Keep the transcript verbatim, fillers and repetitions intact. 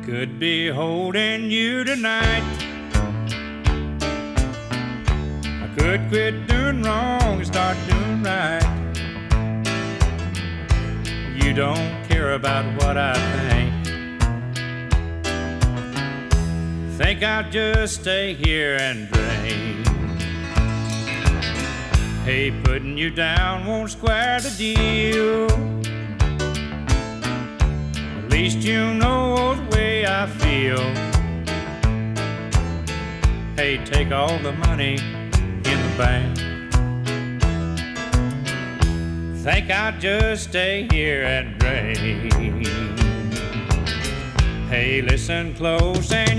could be holding you tonight. I could quit doing wrong and start doing right. You don't care about what I think. Think I'll just stay here and drink. Hey, putting you down won't square the deal. At least you know the way I feel. Hey, take all the money in the bank. Think I'll just stay here and drink. Hey, listen close and